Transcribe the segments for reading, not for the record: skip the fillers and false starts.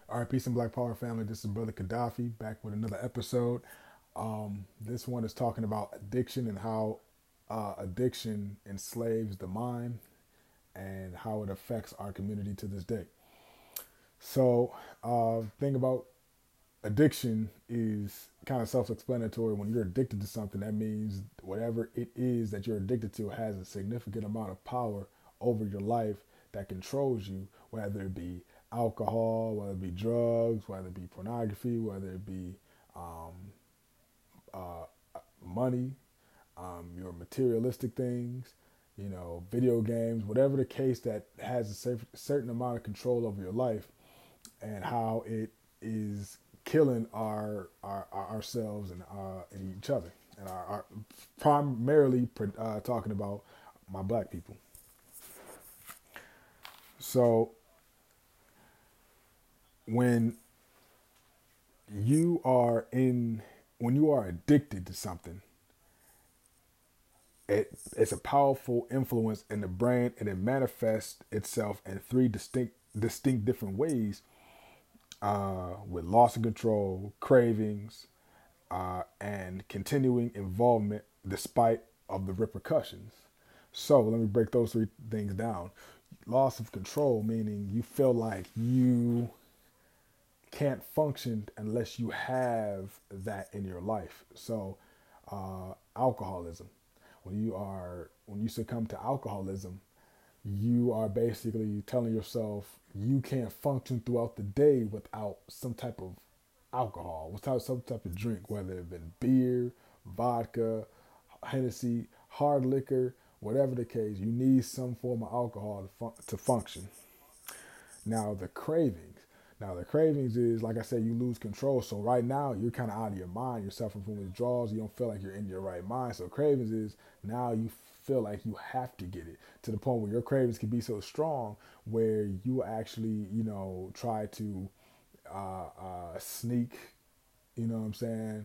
All right, peace and black power family. This is Brother Gaddafi back with another episode. This one is talking about addiction and how addiction enslaves the mind and how it affects our community to this day. So, thing about addiction is kind of self-explanatory. When you're addicted to something, that means whatever it is that you're addicted to has a significant amount of power over your life that controls you, whether it be alcohol, whether it be drugs, whether it be pornography, whether it be um, money, your materialistic things, video games, whatever the case that has a certain amount of control over your life and how it is killing our ourselves and each other and our primarily talking about my black people. So when you are in when you are addicted to something, it's a powerful influence in the brain, and it manifests itself in three distinct different ways, with loss of control, cravings, and continuing involvement despite of the repercussions. So let me break those three things down. Loss of control, meaning you feel like you can't function unless you have that in your life. So, alcoholism. When you succumb to alcoholism, you are basically telling yourself you can't function throughout the day without some type of alcohol, without some type of drink, whether it be beer, vodka, Hennessy, hard liquor, whatever the case. You need some form of alcohol to function. Now the cravings. Now the cravings is, like I said, you lose control. So right now you're kind of out of your mind. You're suffering from withdrawals. You don't feel like you're in your right mind. So cravings is now you feel like you have to get it to the point where your cravings can be so strong where you actually, try to sneak. You know what I'm saying?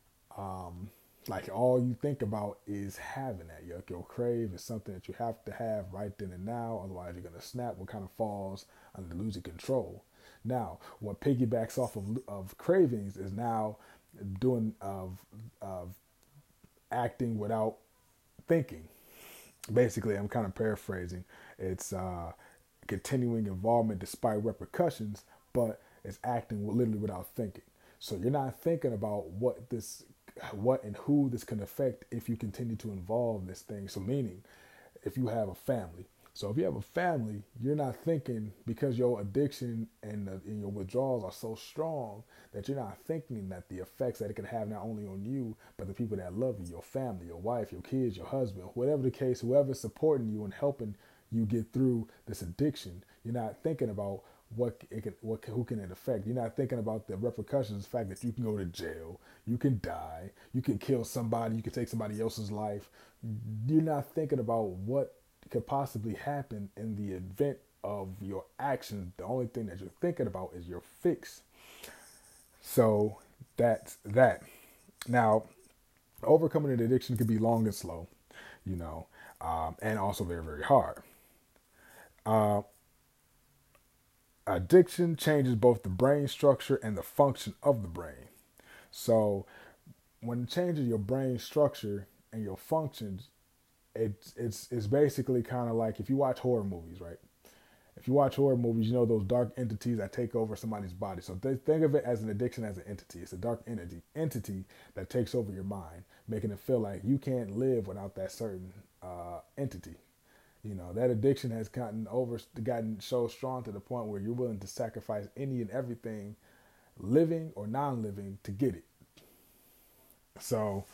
Like all you think about is having that. Your crave is something that you have to have right then and now. Otherwise, you're gonna snap. What kind of falls under losing control. Now, what piggybacks off of cravings is now doing of acting without thinking. Basically, I'm kind of paraphrasing. It's continuing involvement despite repercussions, but it's acting literally without thinking. So you're not thinking about what and who this can affect if you continue to involve this thing. So meaning, if you have a family. So if you have a family, you're not thinking, because your addiction and your withdrawals are so strong that you're not thinking that the effects that it can have not only on you, but the people that love you, your family, your wife, your kids, your husband, whatever the case, whoever's supporting you and helping you get through this addiction. You're not thinking about who can it affect. You're not thinking about the repercussions, the fact that you can go to jail, you can die, you can kill somebody, you can take somebody else's life. You're not thinking about what could possibly happen in the event of your actions. The only thing that you're thinking about is your fix. So that's that. Now, overcoming an addiction can be long and slow, and also very, very hard. Uh, Addiction changes both the brain structure and the function of the brain. So when it changes your brain structure and your functions, it's basically kind of like if you watch horror movies, right? If you watch horror movies, you know those dark entities that take over somebody's body. So think of it as an addiction, as an entity. It's a dark entity that takes over your mind, making it feel like you can't live without that certain entity. That addiction has gotten so strong to the point where you're willing to sacrifice any and everything, living or non-living, to get it. So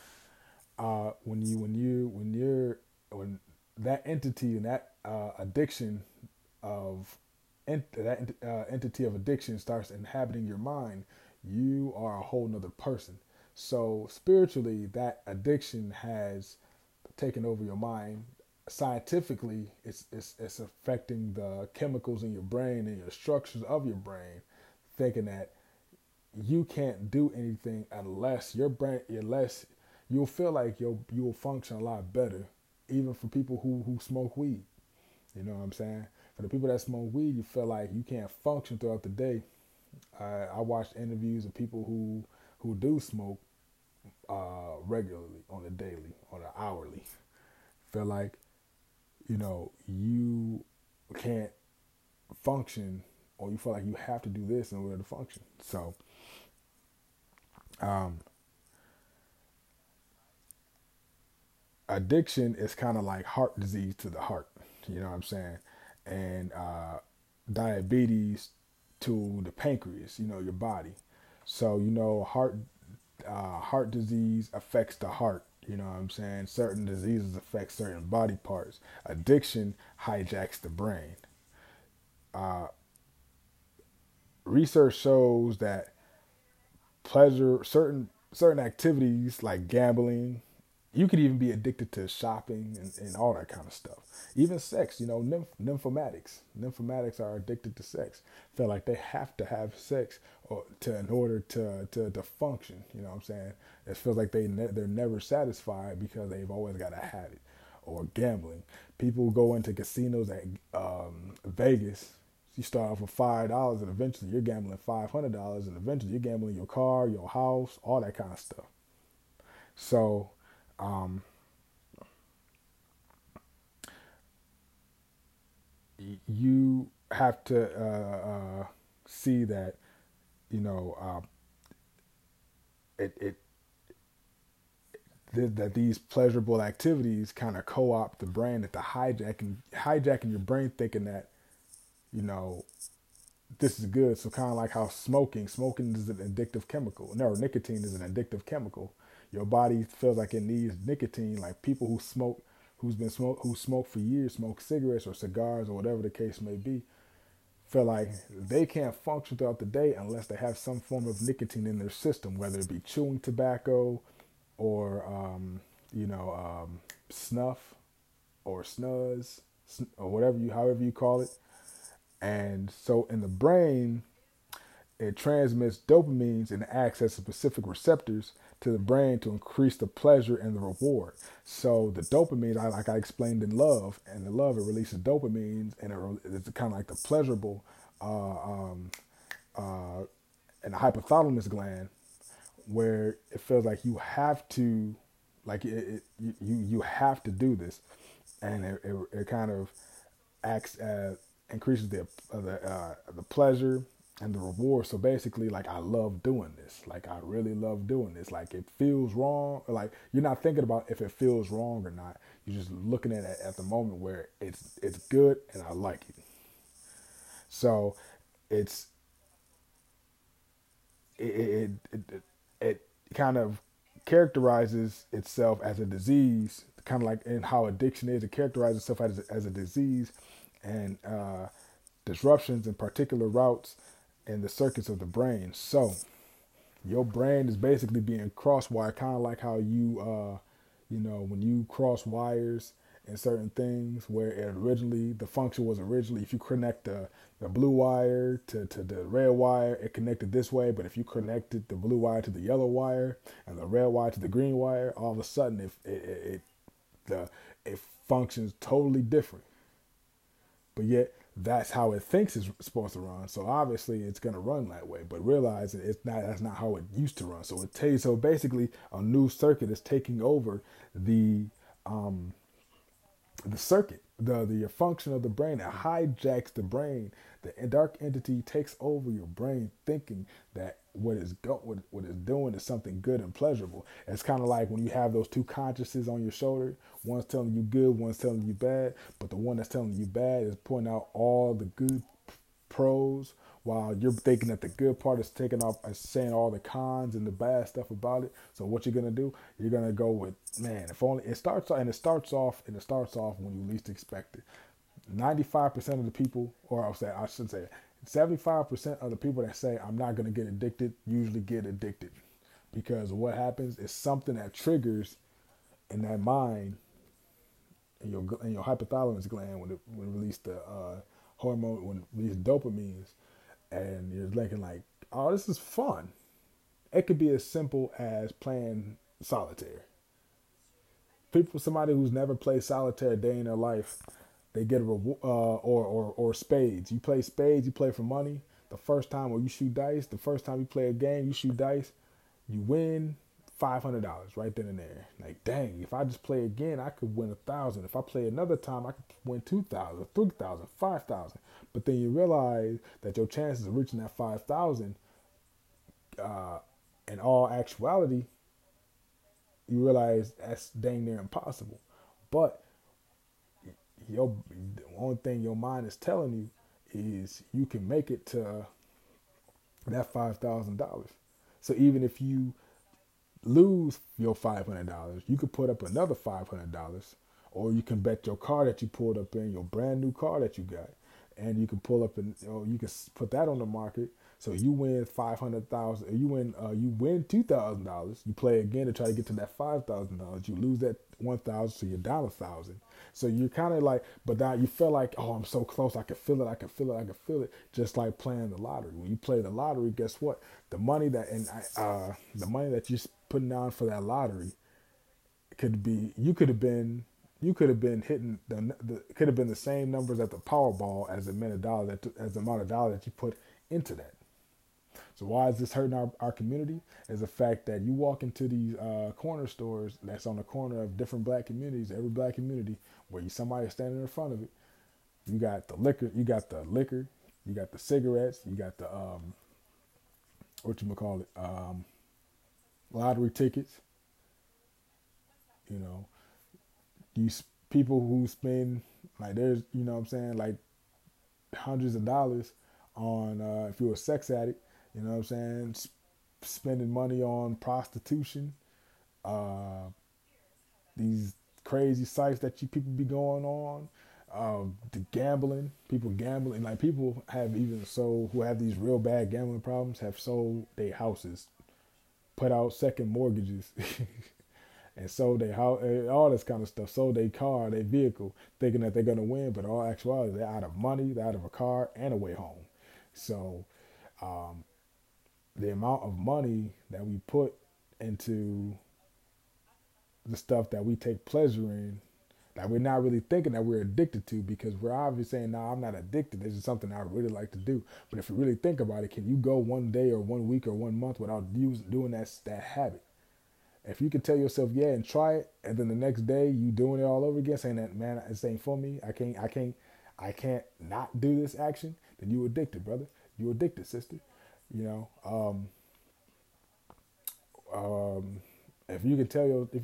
when that entity and that addiction of entity of addiction starts inhabiting your mind, you are a whole nother person. So spiritually, that addiction has taken over your mind. Scientifically, it's affecting the chemicals in your brain and your structures of your brain, thinking that you can't do anything unless you'll feel like you'll function a lot better, even for people who smoke weed. You know what I'm saying? For the people that smoke weed, you feel like you can't function throughout the day I watched interviews of people who do smoke regularly, on a daily, on an hourly. Feel like, you can't function, or you feel like you have to do this in order to function. So, um, addiction is kind of like heart disease to the heart. You know what I'm saying? And diabetes to the pancreas. Your body. So heart disease affects the heart. You know what I'm saying? Certain diseases affect certain body parts. Addiction hijacks the brain. Uh, Research shows that certain activities like gambling, you could even be addicted to shopping and all that kind of stuff. Even sex, nymphomatics are addicted to sex. Feel like they have to have sex in order to function. You know what I'm saying? It feels like they're never satisfied because they've always got to have it. Or gambling. People go into casinos at Vegas. You start off with $5, and eventually you're gambling $500, and eventually you're gambling your car, your house, all that kind of stuff. So, um, you have to see that you know it, it that these pleasurable activities kind of co-opt the brain, that the hijacking your brain, thinking that you know this is good. So kind of like how smoking is an addictive chemical. No, nicotine is an addictive chemical. Your body feels like it needs nicotine. Like people who smoke for years, smoke cigarettes or cigars or whatever the case may be, feel like they can't function throughout the day unless they have some form of nicotine in their system, whether it be chewing tobacco or snuff or snuzz or however you call it. And so in the brain, it transmits dopamines and access specific receptors to the brain to increase the pleasure and the reward. So the dopamine, like I explained in Love, and in Love it releases dopamines, and it's kind of like the pleasurable uh, and the hypothalamus gland, where it feels like you have to, like you have to do this, and it kind of acts as increases the pleasure and the reward. So basically, like, I love doing this. Like, I really love doing this. Like, it feels wrong. Like, you're not thinking about if it feels wrong or not. You're just looking at it at the moment where it's good and I like it. So it's it kind of characterizes itself as a disease, kind of like in how addiction is. It characterizes itself as a disease, and disruptions in particular routes in the circuits of the brain. So your brain is basically being cross-wired, kind of like how when you cross wires and certain things, where the function was originally, if you connect the blue wire to the red wire, it connected this way. But if you connected the blue wire to the yellow wire and the red wire to the green wire, all of a sudden it functions totally different. But yet that's how it thinks it's supposed to run. So obviously it's gonna run that way. But realize that's not how it used to run. So basically a new circuit is taking over um the circuit, the function of the brain. It hijacks the brain. The dark entity takes over your brain, thinking that what it's doing is something good and pleasurable. It's kind of like when you have those two consciences on your shoulder. One's telling you good, one's telling you bad. But the one that's telling you bad is pointing out all the good pros, while you're thinking that the good part is taking off and saying all the cons and the bad stuff about it. So what you're gonna do? You're gonna go with, man, if only it starts off when you least expect it. 95% of the people, or I should say 75% of the people that say I'm not gonna get addicted usually get addicted, because what happens is something that triggers in that mind, in your hypothalamus gland, when it release the hormone, when it release dopamines, and you're thinking like, oh, this is fun. It could be as simple as playing solitaire. Somebody who's never played solitaire a day in their life, they get a reward, or spades. You play spades, you play for money. the first time, or you shoot dice, the first time you play a game, you shoot dice, you win $500 right then and there. Like, dang, if I just play again, I could win 1,000. If I play another time, I could win 2,000, 3,000, 5,000. But then you realize that your chances of reaching that 5,000, in all actuality, you realize that's dang near impossible. But the only thing your mind is telling you is you can make it to that $5,000. So even if you lose your $500, you could put up another $500, or you can bet your car that you pulled up in, your brand new car that you got, and you can pull up and, you can put that on the market. So you win 500,000. You win $2,000. You play again to try to get to that $5,000. You lose that 1,000, so you're down 1,000. So you're kind of like, but now you feel like, oh, I'm so close. I can feel it. I can feel it. I can feel it. Just like playing the lottery. When you play the lottery, guess what? The money that you're putting down for that lottery could be, you could have been hitting could have been the same numbers at the Powerball as the amount of dollar that you put into that. So why is this hurting our community? Is the fact that you walk into these corner stores that's on the corner of different black communities, every black community, where somebody standing in front of it. You got the liquor, you got the cigarettes, you got the lottery tickets. You know, these people who spend, like, there's, what I'm saying, like, hundreds of dollars on, if you're a sex addict, what I'm saying, spending money on prostitution, these crazy sites that people be going on, the gambling, people gambling, like, people have even sold, who have these real bad gambling problems, have sold their houses, put out second mortgages, and sold their house, all this kind of stuff, sold their car, their vehicle, thinking that they're going to win, but in all actuality, they're out of money, they're out of a car, and a way home. So, the amount of money that we put into the stuff that we take pleasure in, that we're not really thinking that we're addicted to, because we're obviously saying, no, I'm not addicted. This is something I really like to do. But if you really think about it, can you go one day or 1 week or 1 month without doing that habit? If you can tell yourself, yeah, and try it, and then the next day you doing it all over again, saying that, man, this ain't for me. I can't not do this action. Then you addicted, brother. You addicted, sister. If we could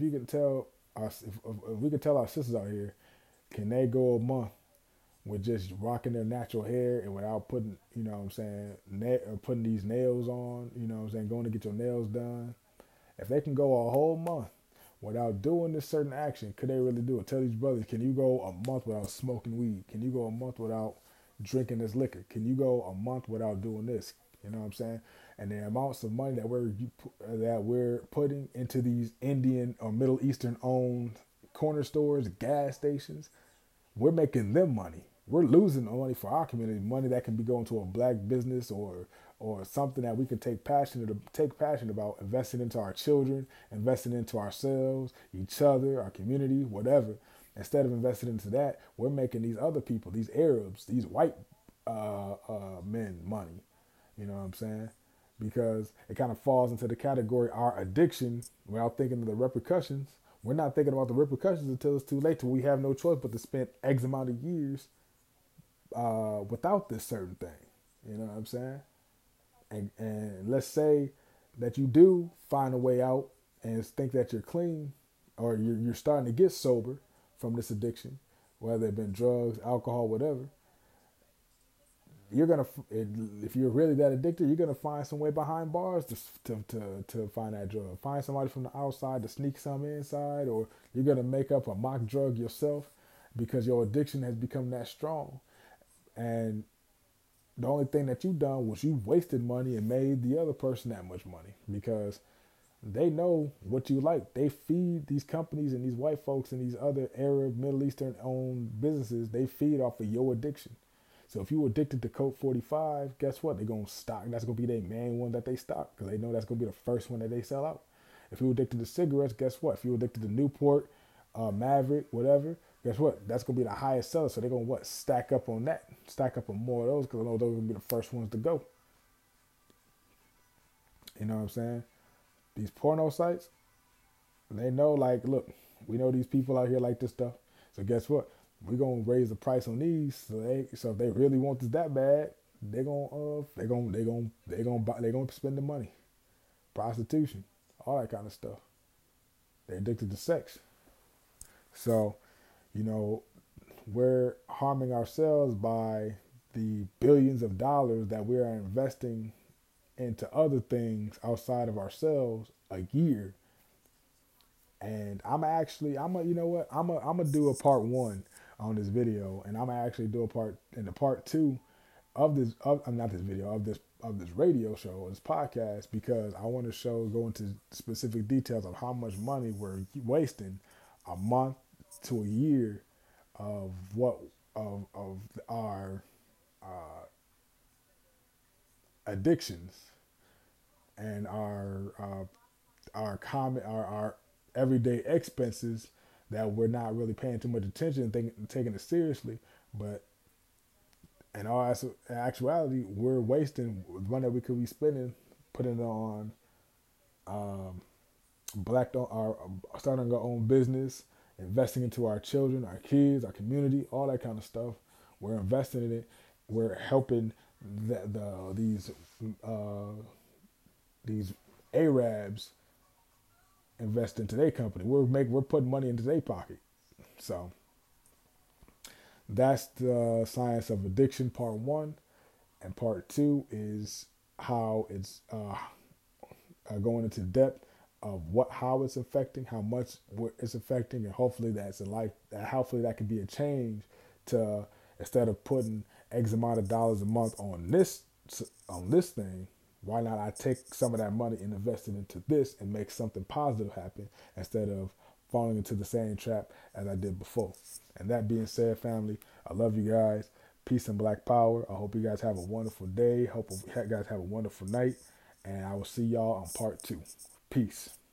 tell our sisters out here, can they go a month with just rocking their natural hair and without putting, putting these nails on, going to get your nails done? If they can go a whole month without doing this certain action, could they really do it? Tell these brothers, can you go a month without smoking weed? Can you go a month without drinking this liquor? Can you go a month without doing this? You know what I'm saying? And the amounts of money that we're putting into these Indian or Middle Eastern owned corner stores, gas stations, we're making them money. We're losing the money for our community, money that can be going to a black business or something that we can take passion about, investing into our children, investing into ourselves, each other, our community, whatever. Instead of investing into that, we're making these other people, these Arabs, these white men money. You know what I'm saying? Because it kind of falls into the category, our addiction, without thinking of the repercussions. We're not thinking about the repercussions until it's too late, till we have no choice but to spend X amount of years without this certain thing. You know what I'm saying? And let's say that you do find a way out and think that you're clean, or you're starting to get sober from this addiction, whether it been drugs, alcohol, whatever. If you're really that addicted, you're gonna find some way behind bars to find that drug. Find somebody from the outside to sneak some inside, or you're gonna make up a mock drug yourself because your addiction has become that strong. And the only thing that you've done was you wasted money and made the other person that much money, because they know what you like. They feed these companies and these white folks and these other Arab, Middle Eastern owned businesses. They feed off of your addiction. So if you're addicted to Coke 45, guess what? They're going to stock. That's going to be their main one that they stock, because they know that's going to be the first one that they sell out. If you're addicted to cigarettes, guess what? If you're addicted to Newport, Maverick, whatever, guess what? That's going to be the highest seller. So they're going to stack up on that. Stack up on more of those, because I know those are going to be the first ones to go. You know what I'm saying? These porno sites, they know, like, look, we know these people out here like this stuff. So guess what? We're gonna raise the price on these. So if they really want this that bad, they gonna spend the money. Prostitution, all that kind of stuff. They're addicted to sex. So, you know, we're harming ourselves by the billions of dollars that we are investing into other things outside of ourselves a year. And you know what? I'm gonna do a part one on this video, and I'm gonna actually do a part two of this, not this video, of this radio show, this podcast, because I want to go into specific details of how much money we're wasting a month to a year of our addictions and our everyday expenses that we're not really paying too much attention and taking it seriously, but in all actuality, we're wasting money that we could be spending, putting it on starting our own business, investing into our children, our kids, our community, all that kind of stuff. We're investing in it. We're helping these Arabs invest into their company. We're putting money into their pocket. So that's the science of addiction, part one, and part two is how it's going into depth of how it's affecting, how much it's affecting, and hopefully hopefully that can be a change to, instead of putting X amount of dollars a month on this thing, why not I take some of that money and invest it into this and make something positive happen instead of falling into the same trap as I did before. And that being said, family, I love you guys. Peace and Black Power. I hope you guys have a wonderful day. Hope you guys have a wonderful night. And I will see y'all on part two. Peace.